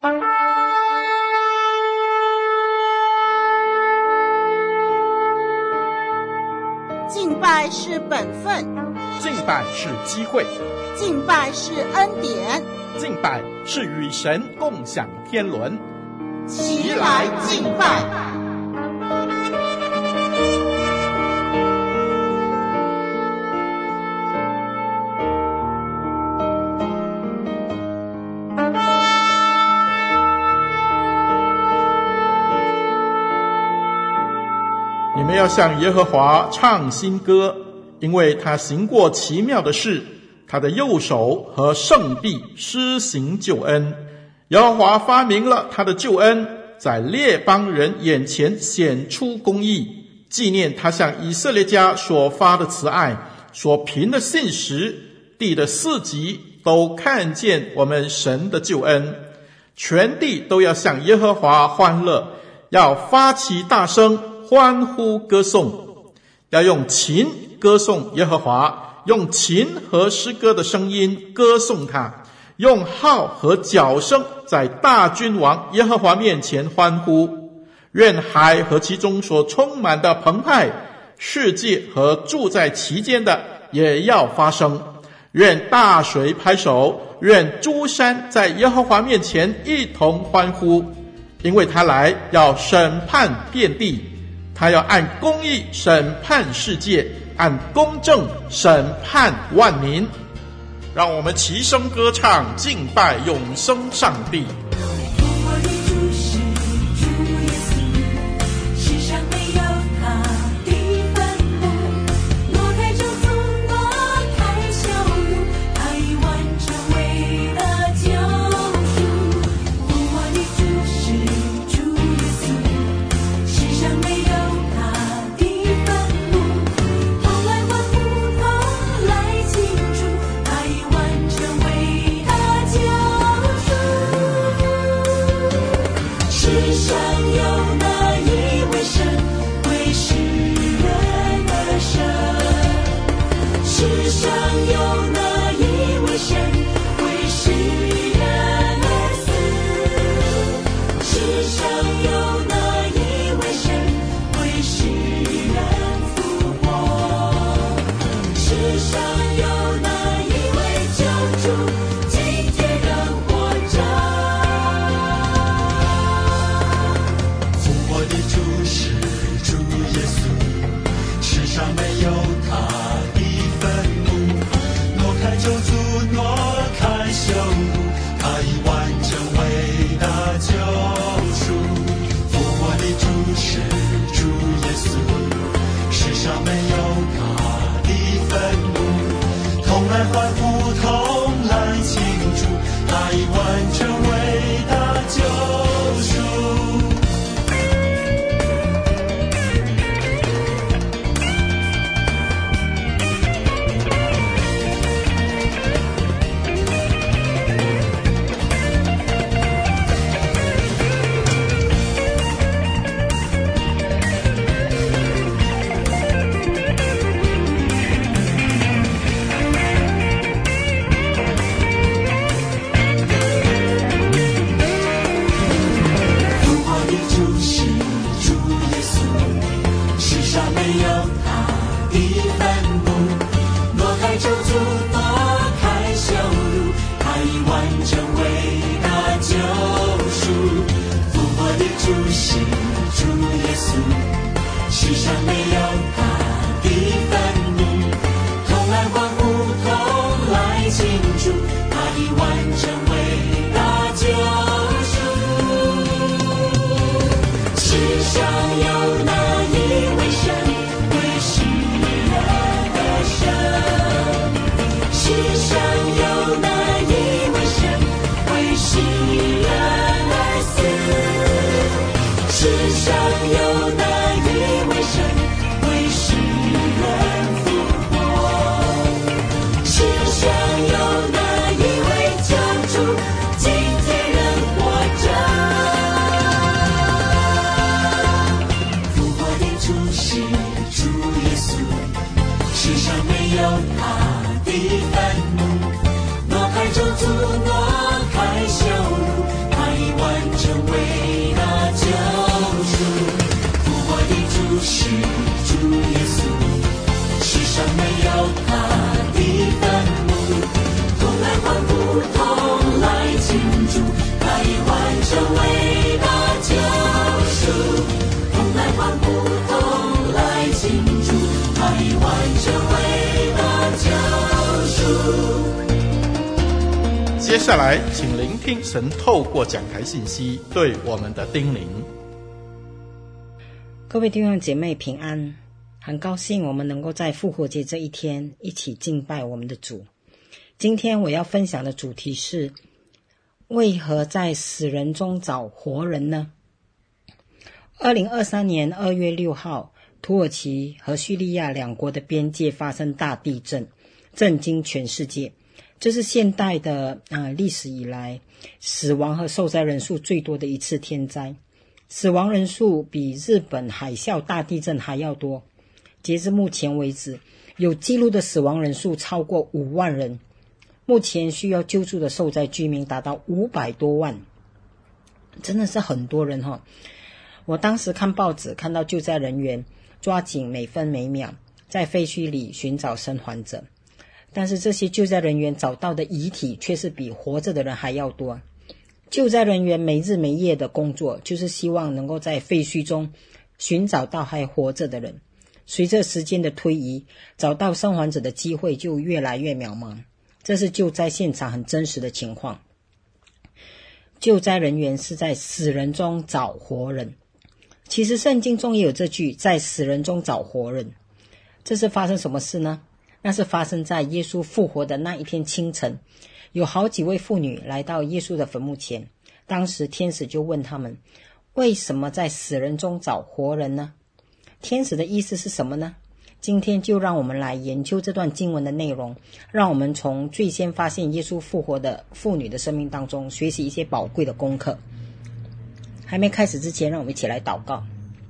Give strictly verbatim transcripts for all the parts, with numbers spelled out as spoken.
敬拜是本分， 敬拜是机会， 敬拜是恩典， 敬拜是与神共享天伦。 齐来敬拜。 你们要向耶和华唱新歌，因为他行过奇妙的事，他的右手和圣臂施行救恩。耶和华发明了他的救恩，在列邦人眼前显出公义，纪念他向以色列家所发的慈爱，所凭的信实，地的四极都看见我们神的救恩。全地都要向耶和华欢乐，要发起大声欢呼歌颂，要用琴歌颂耶和华，用琴和诗歌的声音歌颂他，用号和角声在大君王耶和华面前欢呼。愿海和其中所充满的澎湃，世界和住在其间的也要发声。愿大水拍手，愿诸山在耶和华面前一同欢呼，因为他来要审判遍地，他要按公义审判世界，按公正审判万民。让我们齐声歌唱，敬拜永生上帝。 世上有哪一位神为这伟大救赎，同来欢呼，同来庆祝，他已完成伟大救赎。 接下来请聆听神透过讲台信息对我们的叮咛。 各位弟兄姐妹平安，很高兴我们能够在复活节这一天一起敬拜我们的主。今天我要分享的主题是，为何在死人中找活人呢？二零二三年二月六号，土耳其和叙利亚两国的边界发生大地震，震惊全世界。这是现代的呃历史以来死亡和受灾人数最多的一次天灾，死亡人数比日本海啸大地震还要多。截至目前为止，有记录的死亡人数超过五万人，目前需要救助的受灾居民达到五百多万，真的是很多人哈、哦。我当时看报纸看到救灾人员抓紧每分每秒在废墟里寻找生还者，但是这些救灾人员找到的遗体却是比活着的人还要多。救灾人员没日没夜的工作，就是希望能够在废墟中寻找到还活着的人。随着时间的推移，找到生还者的机会就越来越渺茫，这是救灾现场很真实的情况。救灾人员是在死人中找活人，其实圣经中也有这句，在死人中找活人。这是发生什么事呢？那是发生在耶稣复活的那一天清晨，有好几位妇女来到耶稣的坟墓前，当时天使就问他们，为什么在死人中找活人呢？天使的意思是什么呢？今天就让我们来研究这段经文的内容，让我们从最先发现耶稣复活的妇女的生命当中学习一些宝贵的功课。还没开始之前，让我们一起来祷告。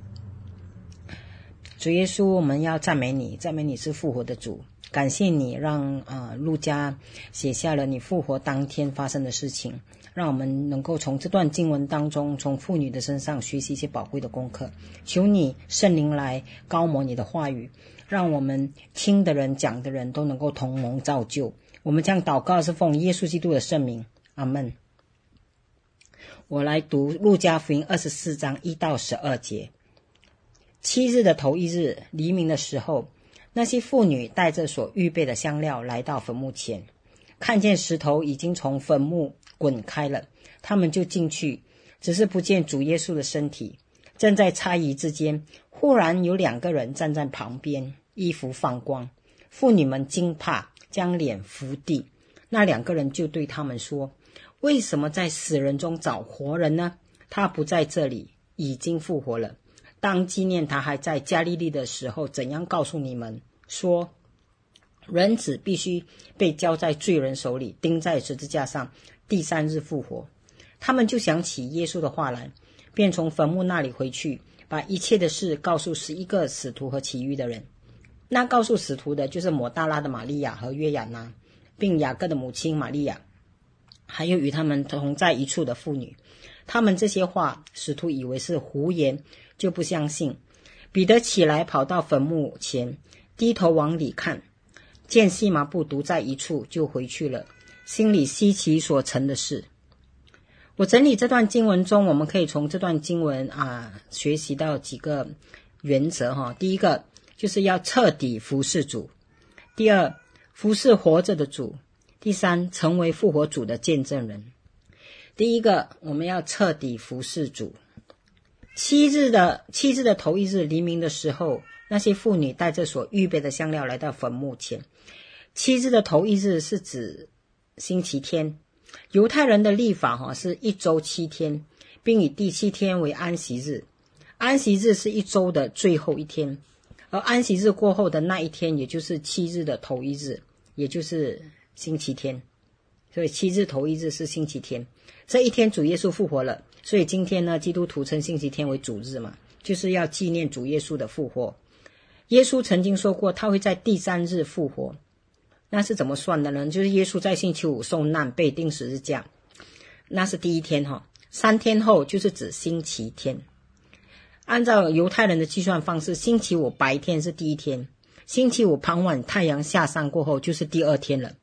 主耶稣，我们要赞美你，赞美你是复活的主，感谢你让呃路加写下了你复活当天发生的事情，让我们能够从这段经文当中，从妇女的身上学习一些宝贵的功课。求你圣灵来高摩你的话语，让我们听的人讲的人都能够同蒙造就。我们将祷告是奉耶稣基督的圣名，阿们。我来读路加福音二十四章一到十二节。七日的头一日，黎明的时候，那些妇女带着所预备的香料来到坟墓前，看见石头已经从坟墓滚开了，他们就进去，只是不见主耶稣的身体。正在猜疑之间，忽然有两个人站在旁边，衣服放光。妇女们惊怕，将脸伏地。那两个人就对他们说，为什么在死人中找活人呢？他不在这里，已经复活了。当纪念他还在加利利的时候，怎样告诉你们说，人子必须被交在罪人手里，钉在十字架上，第三日复活。他们就想起耶稣的话来，便从坟墓那里回去，把一切的事告诉十一个使徒和其余的人。那告诉使徒的就是抹大拉的玛利亚和约亚拿，并雅各的母亲玛利亚，还有与他们同在一处的妇女。他们这些话，使徒以为是胡言，就不相信。彼得起来跑到坟墓前，低头往里看，见细麻布独在一处，就回去了，心里稀奇所成的事。我整理这段经文中，我们可以从这段经文啊学习到几个原则哈。第一个就是要彻底服侍主，第二，服侍活着的主，第三，成为复活主的见证人。第一个，我们要彻底服侍主。七日的七日的头一日黎明的时候，那些妇女带着所预备的香料来到坟墓前。七日的头一日是指星期天，犹太人的历法哈是一周七天，并以第七天为安息日。安息日是一周的最后一天，而安息日过后的那一天，也就是七日的头一日，也就是星期天。所以七日头一日是星期天，这一天主耶稣复活了，所以今天呢，基督徒称星期天为主日嘛，就是要纪念主耶稣的复活。耶稣曾经说过他会在第三日复活，那是怎么算的呢？就是耶稣在星期五受难被钉十字架，那是第一天哈，三天后就是指星期天。按照犹太人的计算方式，星期五白天是第一天，星期五傍晚太阳下山过后就是第二天了。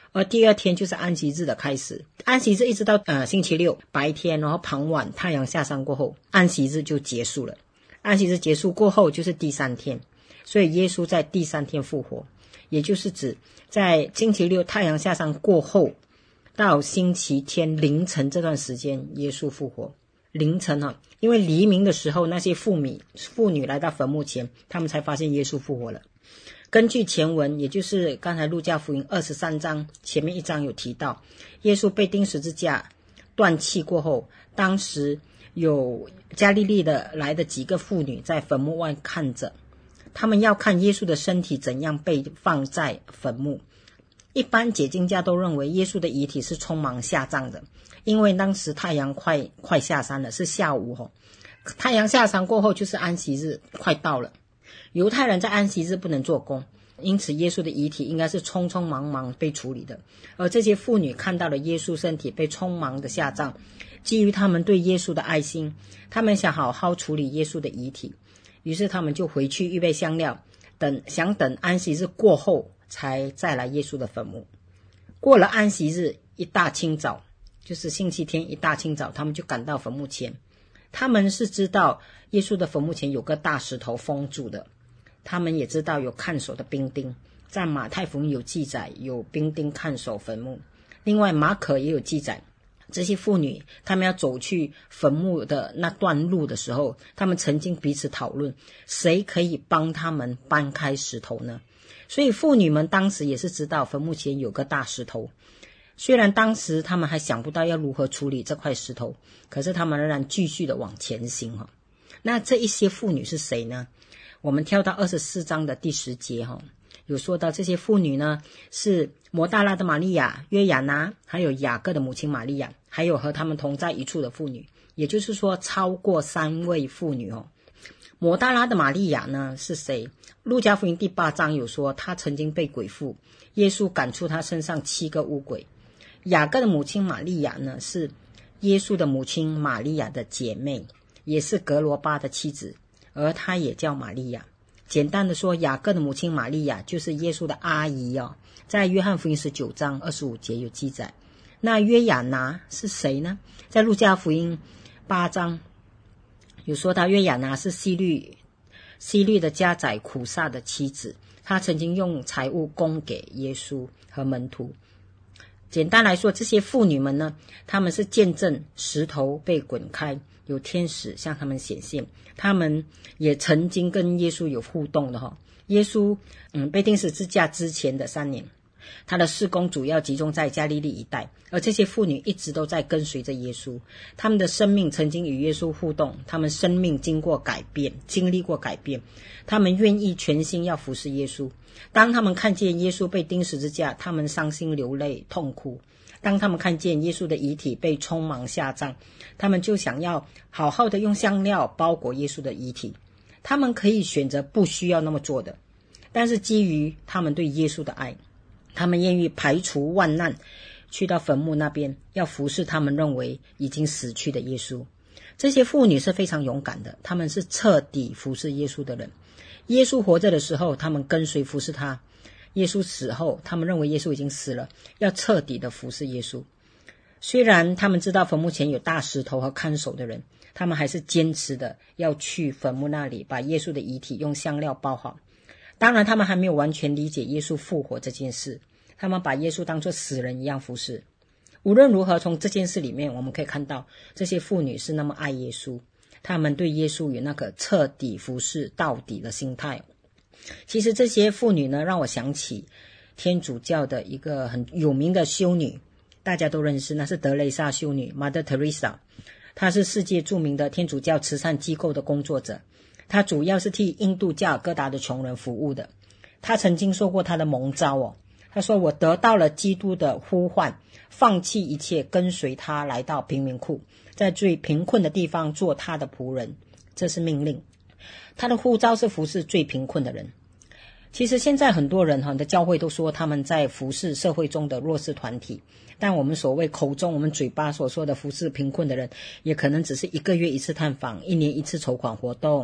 而第二天就是安息日的开始，安息日一直到呃星期六白天，然后傍晚太阳下山过后，安息日就结束了。安息日结束过后就是第三天，所以耶稣在第三天复活，也就是指在星期六太阳下山过后到星期天凌晨这段时间，耶稣复活。凌晨啊，因为黎明的时候那些妇女妇女来到坟墓前，他们才发现耶稣复活了。根据前文，也就是刚才路加福音二十三章前面一章有提到，耶稣被钉十字架断气过后，当时有加利利的来的几个妇女在坟墓外看着，他们要看耶稣的身体怎样被放在坟墓。一般解经家都认为耶稣的遗体是匆忙下葬的，因为当时太阳快快下山了，是下午哦。太阳下山过后就是安息日快到了，犹太人在安息日不能做工，因此耶稣的遗体应该是匆匆忙忙被处理的。而这些妇女看到了耶稣身体被匆忙的下葬，基于他们对耶稣的爱心，他们想好好处理耶稣的遗体，于是他们就回去预备香料，等想等安息日过后才再来耶稣的坟墓。过了安息日一大清早，就是星期天一大清早，他们就赶到坟墓前。他们是知道耶稣的坟墓前有个大石头封住的，他们也知道有看守的兵丁，在马太福音有记载有兵丁看守坟墓，另外马可也有记载，这些妇女他们要走去坟墓的那段路的时候，他们曾经彼此讨论谁可以帮他们搬开石头呢？所以妇女们当时也是知道坟墓前有个大石头，虽然当时他们还想不到要如何处理这块石头，可是他们仍然继续的往前行哈。那这一些妇女是谁呢？我们跳到二十四章的第十节哈，有说到这些妇女呢是摩大拉的玛利亚、约亚拿，还有雅各的母亲玛利亚，还有和他们同在一处的妇女，也就是说超过三位妇女哦。摩大拉的玛利亚呢是谁？路加福音第八章有说她曾经被鬼附，耶稣赶出她身上七个污鬼。雅各的母亲玛利亚呢是耶稣的母亲玛利亚的姐妹，也是格罗巴的妻子，而她也叫玛利亚。简单的说，雅各的母亲玛利亚就是耶稣的阿姨哦，在约翰福音十九章二十五节有记载。那约亚拿是谁呢？在路加福音八章有说到约亚拿是希律希律的家宰苦撒的妻子，她曾经用财物供给耶稣和门徒。简单来说，这些妇女们呢，她们是见证石头被滚开，有天使向他们显现，他们也曾经跟耶稣有互动的哈。耶稣嗯被钉十字架之前的三年，他的事工主要集中在加利利一带，而这些妇女一直都在跟随着耶稣，他们的生命曾经与耶稣互动，他们生命经过改变，经历过改变，他们愿意全心要服侍耶稣。当他们看见耶稣被钉十字架，他们伤心流泪痛哭。当他们看见耶稣的遗体被匆忙下葬，他们就想要好好的用香料包裹耶稣的遗体。他们可以选择不需要那么做的，但是基于他们对耶稣的爱，他们愿意排除万难去到坟墓那边，要服侍他们认为已经死去的耶稣。这些妇女是非常勇敢的，他们是彻底服侍耶稣的人。耶稣活着的时候，他们跟随服侍他；耶稣死后，他们认为耶稣已经死了，要彻底的服侍耶稣。虽然他们知道坟墓前有大石头和看守的人，他们还是坚持的要去坟墓那里把耶稣的遗体用香料包好。当然他们还没有完全理解耶稣复活这件事，他们把耶稣当作死人一样服侍。无论如何，从这件事里面我们可以看到，这些妇女是那么爱耶稣，他们对耶稣有那个彻底服侍到底的心态。其实这些妇女呢，让我想起天主教的一个很有名的修女，大家都认识，那是德蕾莎修女 Mother Teresa。 她是世界著名的天主教慈善机构的工作者，她主要是替印度加尔各答的穷人服务的。她曾经说过她的蒙召哦，她说我得到了基督的呼唤，放弃一切跟随他来到贫民窟，在最贫困的地方做他的仆人，这是命令。他的呼召是服侍最贫困的人。其实现在很多人哈的教会都说他们在服侍社会中的弱势团体，但我们所谓口中我们嘴巴所说的服侍贫困的人，也可能只是一个月一次探访，一年一次筹款活动，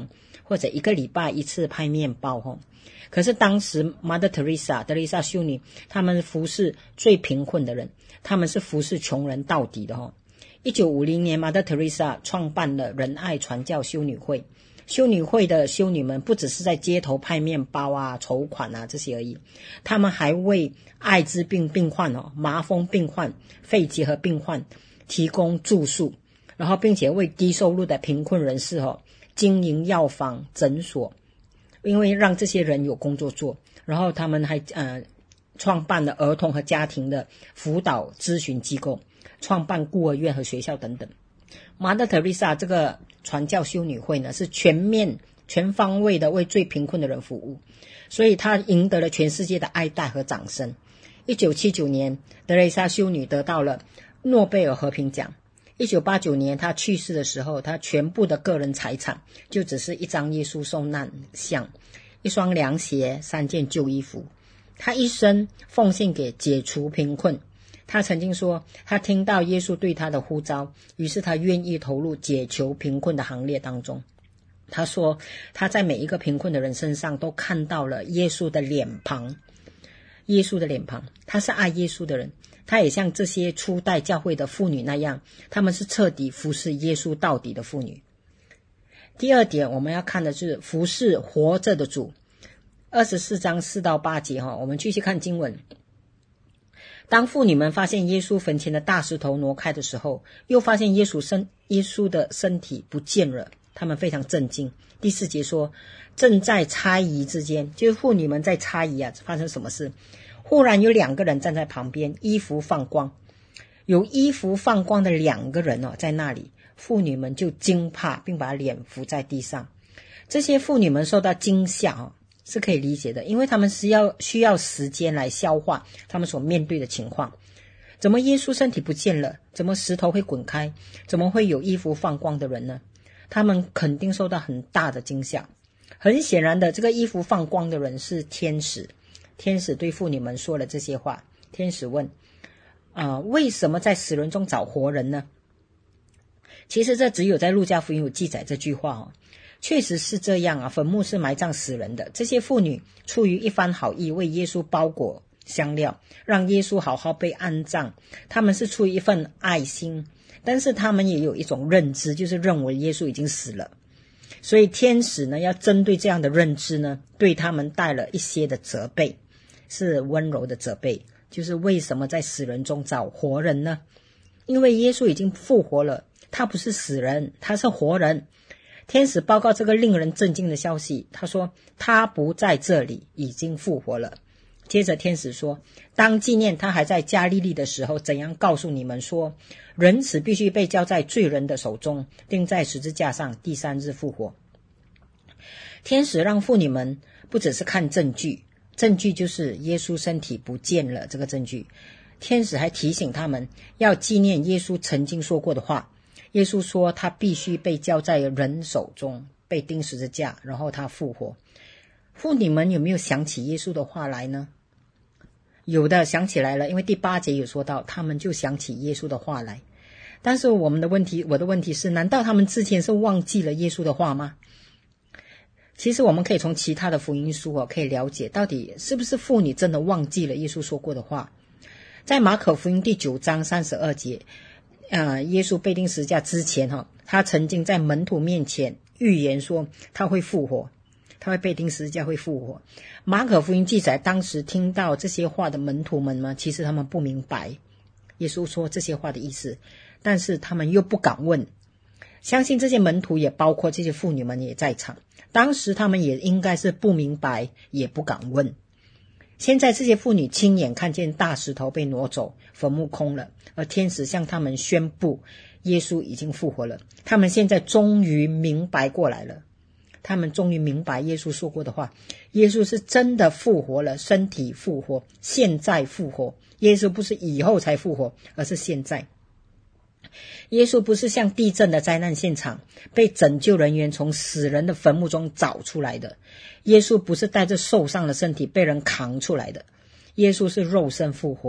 或者一个礼拜一次派面包哦。可是当时 Mother Teresa 德蕾莎修女他们服侍最贫困的人，他们是服侍穷人到底的哦。一九五零年 Mother Teresa 创办了仁爱传教修女会，修女会的修女们不只是在街头派面包啊筹款啊这些而已，他们还为艾滋病病患哦、麻风病患、肺结核病患提供住宿，然后并且为低收入的贫困人士哦经营药房诊所，因为让这些人有工作做，然后他们还呃创办了儿童和家庭的辅导咨询机构，创办孤儿院和学校等等。Mother Teresa 这个传教修女会呢，是全面全方位的为最贫困的人服务，所以她赢得了全世界的爱戴和掌声。一九七九年，德蕾莎修女得到了诺贝尔和平奖。一九八九年她去世的时候，她全部的个人财产就只是一张耶稣受难像、一双凉鞋、三件旧衣服。她一生奉献给解除贫困。她曾经说，她听到耶稣对她的呼召，于是她愿意投入解求贫困的行列当中。她说，她在每一个贫困的人身上都看到了耶稣的脸庞，耶稣的脸庞。她是爱耶稣的人，她也像这些初代教会的妇女那样，她们是彻底服侍耶稣到底的妇女。第二点，我们要看的是服侍活着的主。二十四章四到八节，我们继续看经文。当妇女们发现耶稣坟前的大石头挪开的时候，又发现耶稣身耶稣的身体不见了，他们非常震惊。第四节说，正在猜疑之间，就是妇女们在猜疑啊，发生什么事？忽然有两个人站在旁边，衣服放光。有衣服放光的两个人哦，在那里，妇女们就惊怕，并把脸伏在地上。这些妇女们受到惊吓哦，是可以理解的，因为他们是要需要时间来消化他们所面对的情况。怎么耶稣身体不见了？怎么石头会滚开？怎么会有衣服放光的人呢？他们肯定受到很大的惊吓。很显然的，这个衣服放光的人是天使。天使对妇女们说了这些话。天使问啊、呃，为什么在死人中找活人呢？其实这只有在路加福音有记载这句话哦。确实是这样啊，坟墓是埋葬死人的。这些妇女出于一番好意，为耶稣包裹香料，让耶稣好好被安葬。他们是出于一份爱心，但是他们也有一种认知，就是认为耶稣已经死了。所以天使呢，要针对这样的认知呢，对他们带了一些的责备，是温柔的责备，就是为什么在死人中找活人呢？因为耶稣已经复活了，他不是死人，他是活人。天使报告这个令人震惊的消息，他说他不在这里，已经复活了。接着天使说，当纪念他还在加利利的时候，怎样告诉你们说，人子必须被交在罪人的手中，钉在十字架上，第三日复活。天使让妇女们不只是看证据，证据就是耶稣身体不见了这个证据。天使还提醒他们要纪念耶稣曾经说过的话。耶稣说他必须被交在人手中，被钉十字架，然后他复活。妇女们有没有想起耶稣的话来呢？有的想起来了，因为第八节有说到他们就想起耶稣的话来。但是我们的问题我的问题是，难道他们之前是忘记了耶稣的话吗？其实我们可以从其他的福音书哦，可以了解到底是不是妇女真的忘记了耶稣说过的话。在马可福音第九章三十二节，呃，耶稣被钉十字架之前哈、哦，他曾经在门徒面前预言说他会复活，他会被钉十字架会复活。马可福音记载，当时听到这些话的门徒们呢，其实他们不明白耶稣说这些话的意思，但是他们又不敢问。相信这些门徒也包括这些妇女们也在场，当时他们也应该是不明白，也不敢问。现在这些妇女亲眼看见大石头被挪走，坟墓空了，而天使向他们宣布耶稣已经复活了。他们现在终于明白过来了，他们终于明白耶稣说过的话，耶稣是真的复活了，身体复活，现在复活。耶稣不是以后才复活，而是现在。耶稣不是像地震的灾难现场被拯救人员从死人的坟墓中找出来的，耶稣不是带着受伤的身体被人扛出来的，耶稣是肉身复活，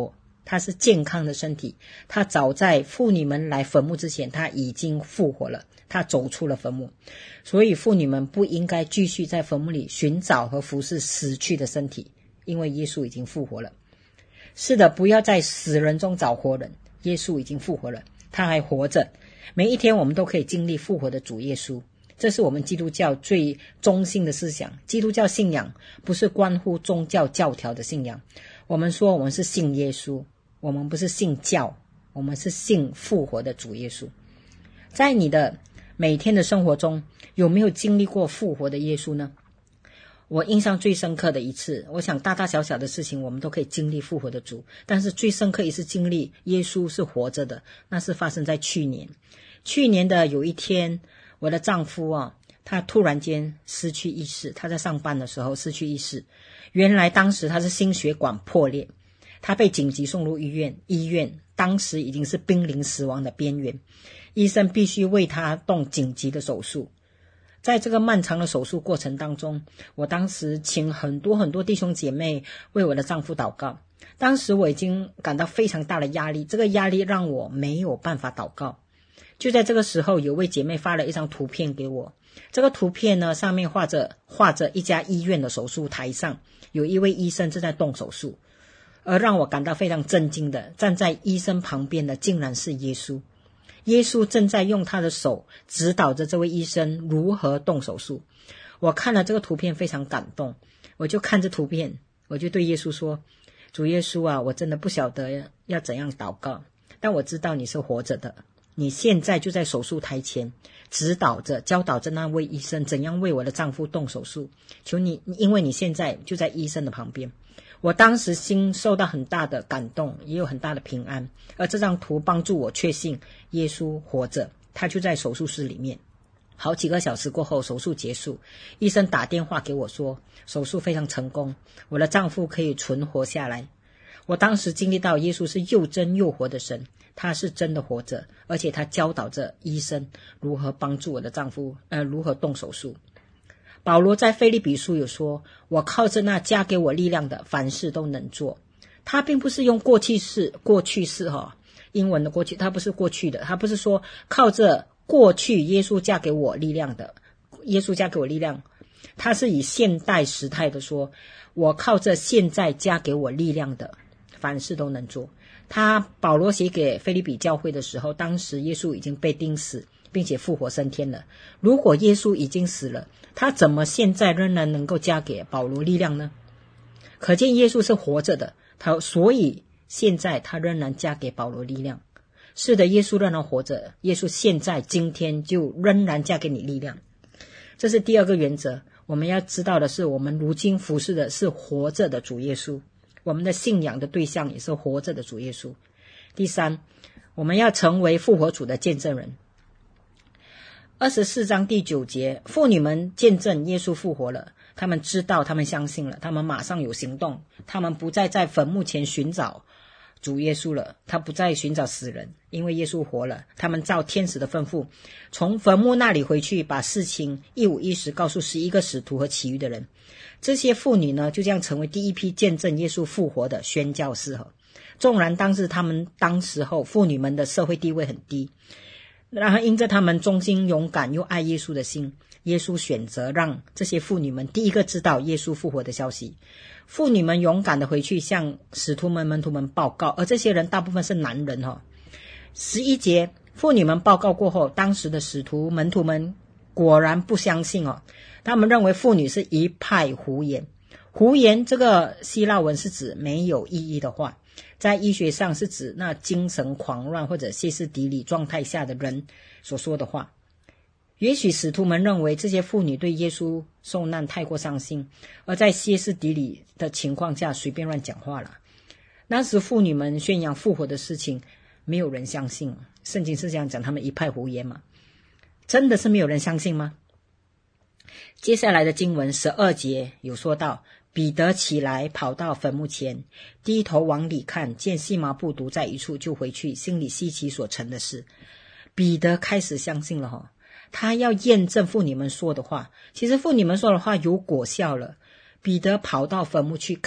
他是健康的身体，他早在妇女们来坟墓之前，他已经复活了，他走出了坟墓。所以妇女们不应该继续在坟墓里寻找和服侍死去的身体，因为耶稣已经复活了。是的，不要在死人中找活人，耶稣已经复活了，他还活着。每一天我们都可以经历复活的主耶稣，这是我们基督教最中心的思想。基督教信仰不是关乎宗教教条的信仰，我们说我们是信耶稣，我们不是信教，我们是信复活的主耶稣。在你的每天的生活中，有没有经历过复活的耶稣呢？我印象最深刻的一次，我想大大小小的事情我们都可以经历复活的主，但是最深刻一次经历耶稣是活着的，那是发生在去年。去年的有一天，我的丈夫啊，他突然间失去意识，他在上班的时候失去意识。原来当时他是心血管破裂，他被紧急送入医院，医院当时已经是濒临死亡的边缘，医生必须为他动紧急的手术。在这个漫长的手术过程当中，我当时请很多很多弟兄姐妹为我的丈夫祷告。当时我已经感到非常大的压力，这个压力让我没有办法祷告。就在这个时候，有位姐妹发了一张图片给我，这个图片呢，上面画着画着一家医院的手术台上，有一位医生正在动手术，而让我感到非常震惊的，站在医生旁边的竟然是耶稣。耶稣正在用他的手指导着这位医生如何动手术。我看了这个图片非常感动，我就看着图片，我就对耶稣说，主耶稣啊，我真的不晓得要怎样祷告，但我知道你是活着的，你现在就在手术台前指导着教导着那位医生怎样为我的丈夫动手术，求你，因为你现在就在医生的旁边。我当时心受到很大的感动，也有很大的平安，而这张图帮助我确信耶稣活着，他就在手术室里面。好几个小时过后，手术结束，医生打电话给我说，手术非常成功，我的丈夫可以存活下来。我当时经历到耶稣是又真又活的神，他是真的活着，而且他教导着医生如何帮助我的丈夫呃，如何动手术。保罗在腓立比书有说，我靠着那加给我力量的，凡事都能做。他并不是用过去式，过去式哈、哦，英文的过去，他不是过去的，他不是说靠着过去耶稣加给我力量的，耶稣加给我力量，他是以现代时态的说，我靠着现在加给我力量的，凡事都能做。他保罗写给腓立比教会的时候，当时耶稣已经被钉死并且复活升天了。如果耶稣已经死了，他怎么现在仍然能够加给保罗力量呢？可见耶稣是活着的，他所以现在他仍然加给保罗力量。是的，耶稣仍然活着，耶稣现在今天就仍然加给你力量。这是第二个原则，我们要知道的是，我们如今服侍的是活着的主耶稣，我们的信仰的对象也是活着的主耶稣。第三，我们要成为复活主的见证人。二十四章第九节，妇女们见证耶稣复活了，他们知道，他们相信了，他们马上有行动，他们不再在坟墓前寻找主耶稣了，他不再寻找死人，因为耶稣活了。他们照天使的吩咐，从坟墓那里回去，把事情一五一十告诉十一个使徒和其余的人。这些妇女呢，就这样成为第一批见证耶稣复活的宣教士。纵然当时他们当时候妇女们的社会地位很低，然后因着他们忠心勇敢又爱耶稣的心，耶稣选择让这些妇女们第一个知道耶稣复活的消息。妇女们勇敢的回去向使徒们门徒们报告，而这些人大部分是男人哦。十一节，妇女们报告过后，当时的使徒门徒们果然不相信哦，他们认为妇女是一派胡言。胡言这个希腊文是指没有意义的话，在医学上是指那精神狂乱或者歇斯底里状态下的人所说的话。也许使徒们认为这些妇女对耶稣受难太过伤心，而在歇斯底里的情况下随便乱讲话了。那时妇女们宣扬复活的事情，没有人相信。圣经是这样讲，他们一派胡言嘛？真的是没有人相信吗？接下来的经文十二节有说到，彼得起来跑到坟墓前，低头往里看，见细麻布独在一处，就回去，心里稀奇所成的事。彼得开始相信了哈，他要验证妇女们说的话。其实妇女们说的话有果效了。彼得跑到坟墓去看，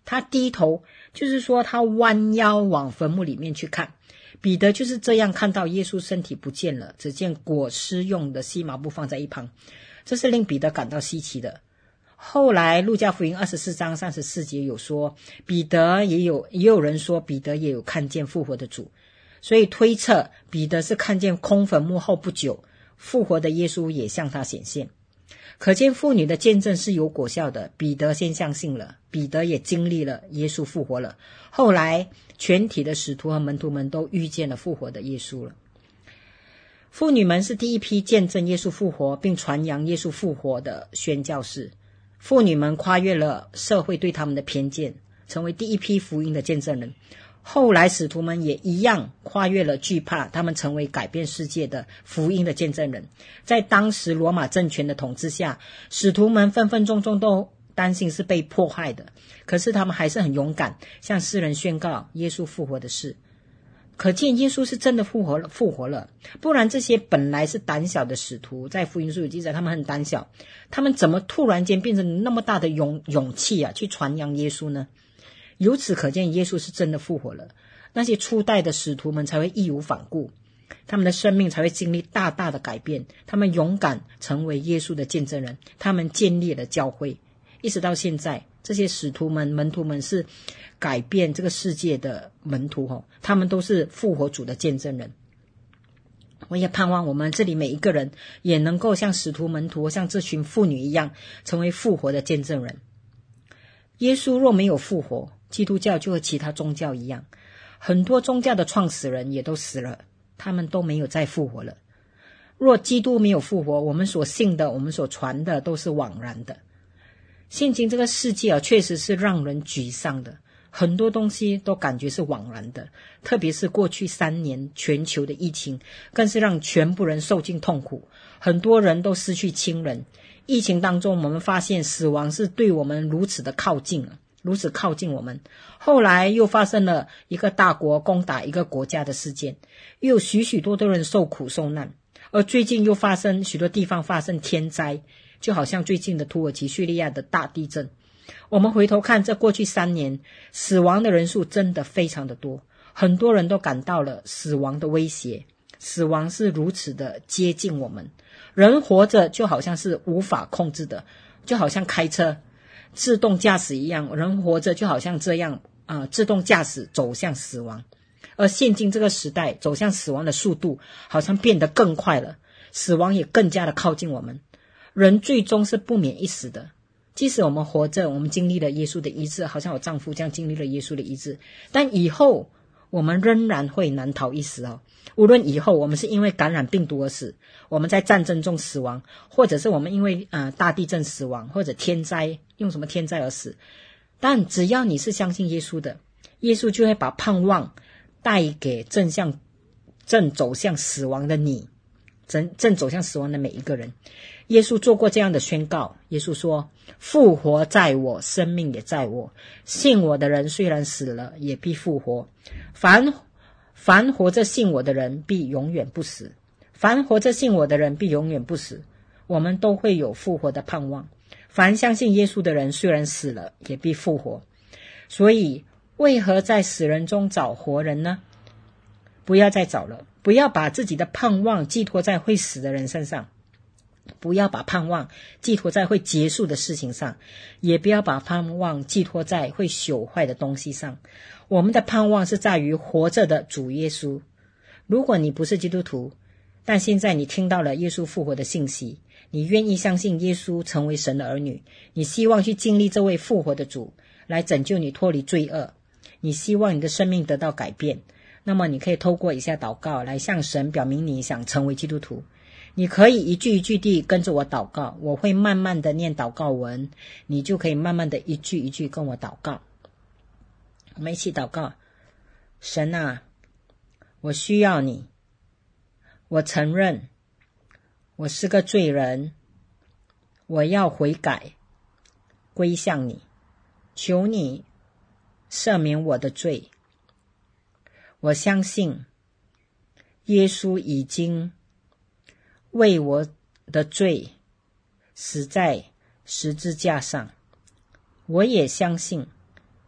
他低头，就是说他弯腰往坟墓里面去看。彼得就是这样看到耶稣身体不见了，只见裹尸用的细麻布放在一旁，这是令彼得感到稀奇的。后来路加福音二十四章三十四节有说，彼得也有也有人说彼得也有看见复活的主，所以推测彼得是看见空坟墓后不久，复活的耶稣也向他显现。可见妇女的见证是有果效的，彼得先相信了，彼得也经历了耶稣复活了，后来全体的使徒和门徒们都遇见了复活的耶稣了。妇女们是第一批见证耶稣复活并传扬耶稣复活的宣教士，妇女们跨越了社会对他们的偏见，成为第一批福音的见证人。后来使徒们也一样跨越了惧怕，他们成为改变世界的福音的见证人。在当时罗马政权的统治下，使徒们分分钟钟都担心是被迫害的，可是他们还是很勇敢，向世人宣告耶稣复活的事。可见耶稣是真的复活了，复活了，不然这些本来是胆小的使徒，在福音书有记载他们很胆小，他们怎么突然间变成那么大的勇勇气啊，去传扬耶稣呢？由此可见耶稣是真的复活了，那些初代的使徒们才会义无反顾，他们的生命才会经历大大的改变，他们勇敢成为耶稣的见证人，他们建立了教会，一直到现在，这些使徒们门徒们是改变这个世界的门徒、哦、他们都是复活主的见证人。我也盼望我们这里每一个人也能够像使徒门徒，像这群妇女一样，成为复活的见证人。耶稣若没有复活，基督教就和其他宗教一样，很多宗教的创始人也都死了，他们都没有再复活了。若基督没有复活，我们所信的，我们所传的都是枉然的。现今这个世界啊，确实是让人沮丧的，很多东西都感觉是枉然的，特别是过去三年全球的疫情，更是让全部人受尽痛苦，很多人都失去亲人。疫情当中，我们发现死亡是对我们如此的靠近啊，如此靠近我们。后来又发生了一个大国攻打一个国家的事件，又有许许多多人受苦受难，而最近又发生许多地方发生天灾，就好像最近的土耳其叙利亚的大地震。我们回头看这过去三年，死亡的人数真的非常的多，很多人都感到了死亡的威胁，死亡是如此的接近我们。人活着就好像是无法控制的，就好像开车自动驾驶一样，人活着就好像这样、呃、自动驾驶走向死亡。而现今这个时代，走向死亡的速度好像变得更快了，死亡也更加的靠近我们。人最终是不免一死的，即使我们活着，我们经历了耶稣的医治，好像我丈夫这样经历了耶稣的医治，但以后我们仍然会难逃一死哦。无论以后我们是因为感染病毒而死，我们在战争中死亡，或者是我们因为、呃、大地震死亡，或者天灾，用什么天灾而死，但只要你是相信耶稣的，耶稣就会把盼望带给正向正走向死亡的你，正正走向死亡的每一个人。耶稣做过这样的宣告，耶稣说，复活在我，生命也在我，信我的人虽然死了，也必复活。凡凡活着信我的人必永远不死，凡活着信我的人必永远不死。我们都会有复活的盼望，凡相信耶稣的人虽然死了，也必复活。所以为何在死人中找活人呢？不要再找了，不要把自己的盼望寄托在会死的人身上，不要把盼望寄托在会结束的事情上，也不要把盼望寄托在会朽坏的东西上。我们的盼望是在于活着的主耶稣。如果你不是基督徒，但现在你听到了耶稣复活的信息，你愿意相信耶稣成为神的儿女，你希望去经历这位复活的主来拯救你脱离罪恶，你希望你的生命得到改变，那么你可以透过以下祷告来向神表明你想成为基督徒。你可以一句一句地跟着我祷告，我会慢慢的念祷告文，你就可以慢慢的一句一句跟我祷告。我们一起祷告。神啊，我需要你，我承认我是个罪人，我要悔改归向你，求你赦免我的罪。我相信耶稣已经为我的罪死在十字架上，我也相信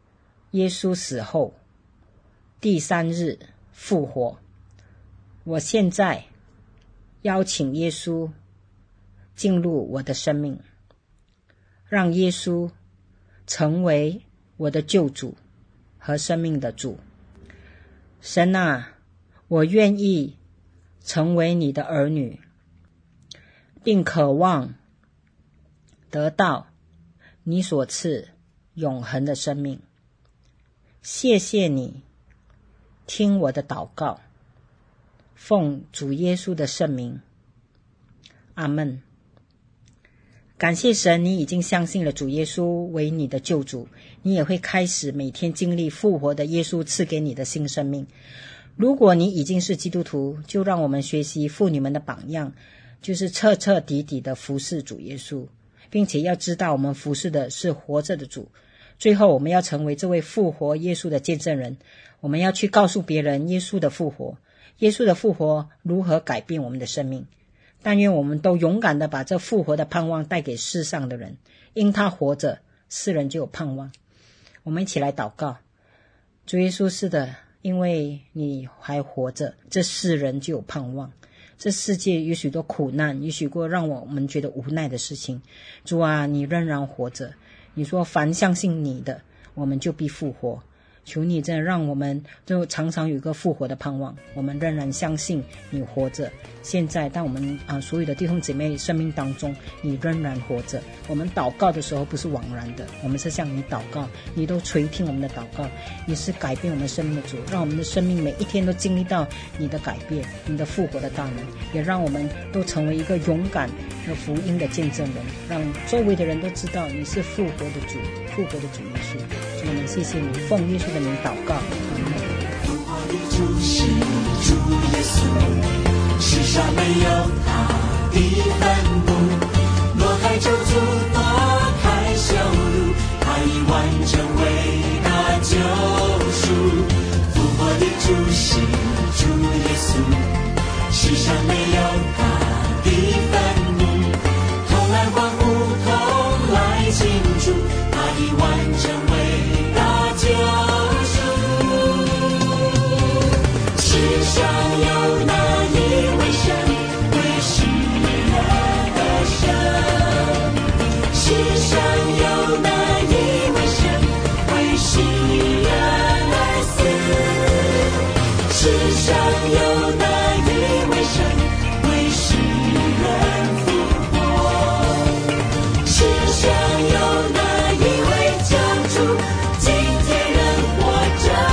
耶稣死后第三日复活。我现在邀请耶稣进入我的生命，让耶稣成为我的救主和生命的主。神啊，我愿意成为你的儿女，并渴望得到你所赐永恒的生命。谢谢你听我的祷告，奉主耶稣的圣名，阿们。感谢神，你已经相信了主耶稣为你的救主，你也会开始每天经历复活的耶稣赐给你的新生命。如果你已经是基督徒，就让我们学习妇女们的榜样，就是彻彻底底的服侍主耶稣，并且要知道我们服侍的是活着的主。最后我们要成为这位复活耶稣的见证人，我们要去告诉别人耶稣的复活，耶稣的复活如何改变我们的生命。但愿我们都勇敢地把这复活的盼望带给世上的人，因他活着，世人就有盼望。我们一起来祷告。主耶稣，是的，因为你还活着，这世人就有盼望。这世界有许多苦难，有许多让我们觉得无奈的事情，主啊，你仍然活着。你说凡相信你的，我们就必复活。求你真的让我们就常常有一个复活的盼望，我们仍然相信你活着。现在当我们啊所有的弟兄姐妹生命当中，你仍然活着。我们祷告的时候不是枉然的，我们是向你祷告，你都垂听我们的祷告，你是改变我们生命的主，让我们的生命每一天都经历到你的改变，你的复活的大能，也让我们都成为一个勇敢的福音的见证人，让周围的人都知道你是复活的主，复活的主耶稣。主，我们谢谢你，奉耶稣的名祷告，阿们。 复活的主是主耶稣，世上没有他的坟墓，挪开咒诅，挪开羞辱，他已完成伟大救赎。复活的主是主耶稣，世上没有他的坟墓，同来欢呼，同来庆祝，他已完成伟大救赎。世上有那一位神，为世人的神。世上有那一位神，为世人而死。世上有那一位神，为世人复活。世上有那一位救主，今天仍活着。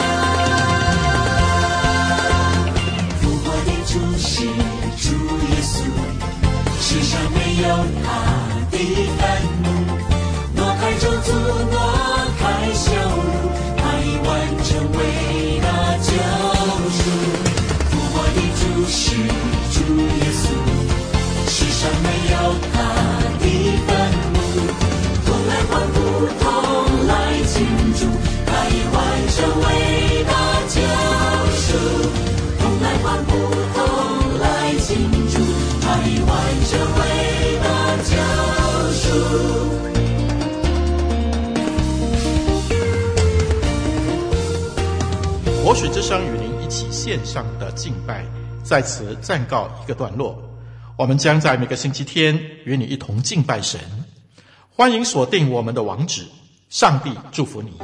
复活的主是主耶稣，世上没有他的坟墓，挪开咒诅，挪开羞辱，他已完成伟大救赎。复活的主是主耶稣，世上没有他的坟墓，同来欢呼，同来庆祝，他已完成伟大救赎。同来欢呼，同来庆祝，他已完成伟大救赎。 活水之声与您一起线上的敬拜，在此暂告一个段落。我们将在每个星期天与你一同敬拜神，欢迎锁定我们的网址。上帝祝福你。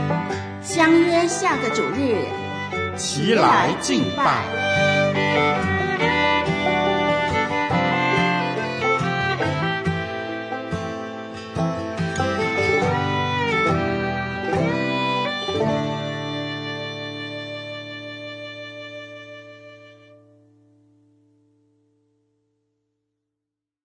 相约下个主日， 齐来敬拜。